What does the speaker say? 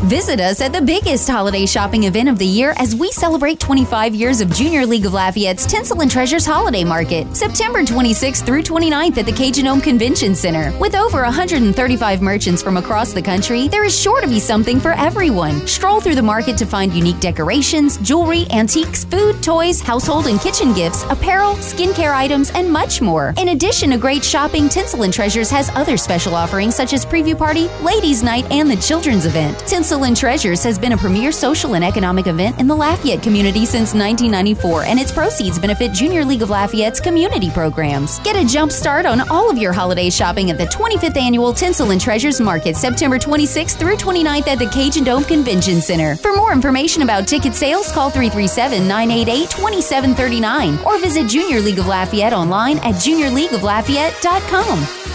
Visit us at the biggest holiday shopping event of the year as we celebrate 25 years of Junior League of Lafayette's Tinsel and Treasures Holiday Market, September 26th through 29th at the Cajun Dome Convention Center. With over 135 merchants from across the country, there is sure to be something for everyone. Stroll through the market to find unique decorations, jewelry, antiques, food, toys, household and kitchen gifts, apparel, skincare items, and much more. In addition to great shopping, Tinsel and Treasures has other special offerings such as Preview Party, Ladies' Night, and the Children's Event. Tinsel and Treasures has been a premier social and economic event in the Lafayette community since 1994, and its proceeds benefit Junior League of Lafayette's community programs. Get a jump start on all of your holiday shopping at the 25th Annual Tinsel and Treasures Market, September 26th through 29th at the Cajun Dome Convention Center. For more information about ticket sales, call 337-988-2739 or visit Junior League of Lafayette online at juniorleagueoflafayette.com.